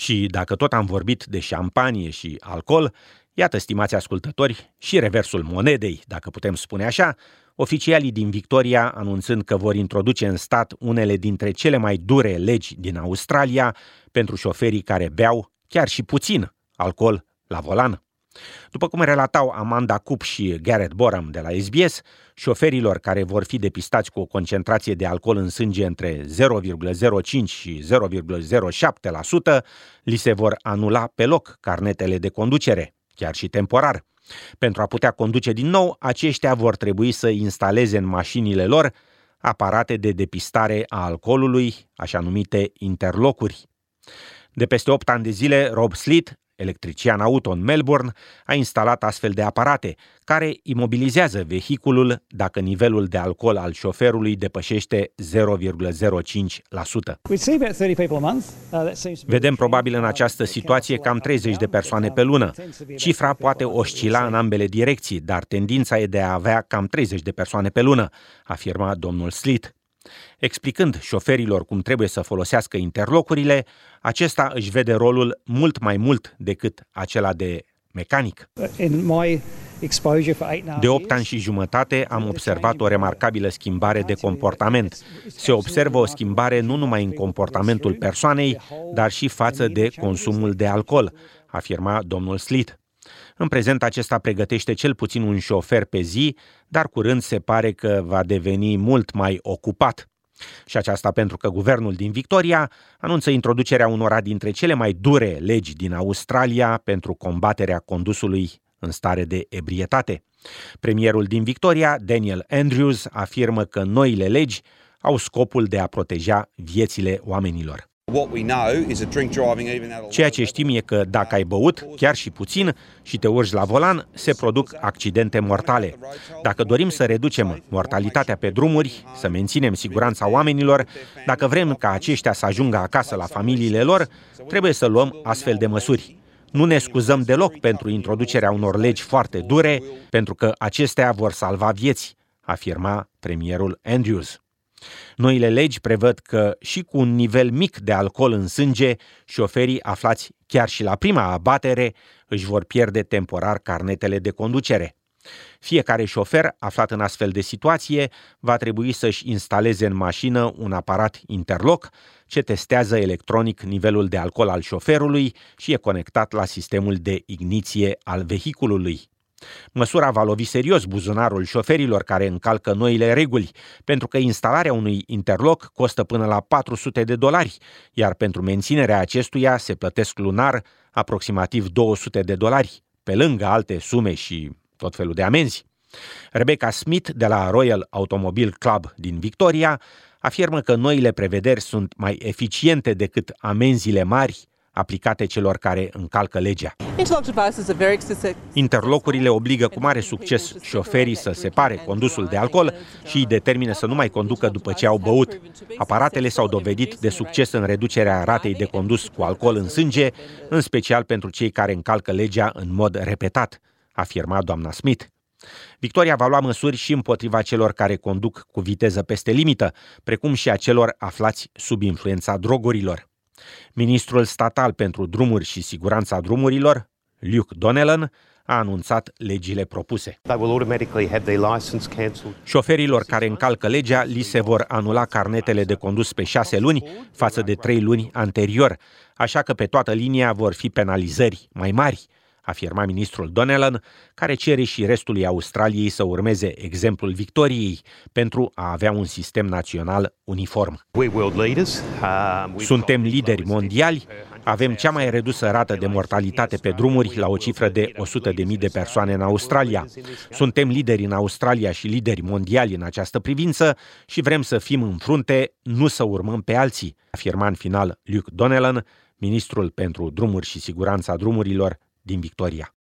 Și dacă tot am vorbit de șampanie și alcool, iată, stimați ascultători, și reversul monedei, dacă putem spune așa, oficialii din Victoria anunțând că vor introduce în stat unele dintre cele mai dure legi din Australia pentru șoferii care beau chiar și puțin alcool la volan. După cum relatau Amanda Coop și Garrett Boram de la SBS, șoferilor care vor fi depistați cu o concentrație de alcool în sânge între 0,05 și 0,07%, li se vor anula pe loc carnetele de conducere, chiar și temporar. Pentru a putea conduce din nou, aceștia vor trebui să instaleze în mașinile lor aparate de depistare a alcoolului, așa numite interlocuri. De peste 8 ani de zile, Rob Sleet, electrician auto în Melbourne, a instalat astfel de aparate care imobilizează vehiculul dacă nivelul de alcool al șoferului depășește 0,05%. Vedem probabil în această situație cam 30 de persoane pe lună. Cifra poate oscila în ambele direcții, dar tendința e de a avea cam 30 de persoane pe lună, afirma domnul Sleet. Explicând șoferilor cum trebuie să folosească interlocurile, acesta își vede rolul mult mai mult decât acela de mecanic. De 8 ani și jumătate am observat o remarcabilă schimbare de comportament. Se observă o schimbare nu numai în comportamentul persoanei, dar și față de consumul de alcool, afirma domnul Sleet. În prezent acesta pregătește cel puțin un șofer pe zi, dar curând se pare că va deveni mult mai ocupat. Și aceasta pentru că guvernul din Victoria anunță introducerea unora dintre cele mai dure legi din Australia pentru combaterea condusului în stare de ebrietate. Premierul din Victoria, Daniel Andrews, afirmă că noile legi au scopul de a proteja viețile oamenilor. Ceea ce știm e că dacă ai băut, chiar și puțin, și te urci la volan, se produc accidente mortale. Dacă dorim să reducem mortalitatea pe drumuri, să menținem siguranța oamenilor, dacă vrem ca aceștia să ajungă acasă la familiile lor, trebuie să luăm astfel de măsuri. Nu ne scuzăm deloc pentru introducerea unor legi foarte dure, pentru că acestea vor salva vieți, afirma premierul Andrews. Noile legi prevăd că și cu un nivel mic de alcool în sânge, șoferii aflați chiar și la prima abatere își vor pierde temporar carnetele de conducere. Fiecare șofer aflat în astfel de situație va trebui să-și instaleze în mașină un aparat interloc ce testează electronic nivelul de alcool al șoferului și e conectat la sistemul de igniție al vehiculului. Măsura va lovi serios buzunarul șoferilor care încalcă noile reguli, pentru că instalarea unui interloc costă până la $400, iar pentru menținerea acestuia se plătesc lunar aproximativ $200, pe lângă alte sume și tot felul de amenzi. Rebecca Smith de la Royal Automobile Club din Victoria afirmă că noile prevederi sunt mai eficiente decât amenziile mari aplicate celor care încalcă legea. Interlocurile obligă cu mare succes șoferii să separe condusul de alcool și îi determină să nu mai conducă după ce au băut. Aparatele s-au dovedit de succes în reducerea ratei de condus cu alcool în sânge, în special pentru cei care încalcă legea în mod repetat, afirma doamna Smith. Victoria va lua măsuri și împotriva celor care conduc cu viteză peste limită, precum și a celor aflați sub influența drogurilor. Ministrul statal pentru drumuri și siguranța drumurilor, Luke Donnellan, a anunțat legile propuse. Șoferilor care încalcă legea li se vor anula carnetele de condus pe 6 luni față de 3 luni anterior, așa că pe toată linia vor fi penalizări mai mari, afirma ministrul Donnellan, care cere și restului Australiei să urmeze exemplul Victoriei pentru a avea un sistem național uniform. Suntem lideri mondiali, avem cea mai redusă rată de mortalitate pe drumuri la o cifră de 100.000 de persoane în Australia. Suntem lideri în Australia și lideri mondiali în această privință și vrem să fim în frunte, nu să urmăm pe alții, afirma în final Luke Donnellan, ministrul pentru drumuri și siguranța drumurilor din Victoria.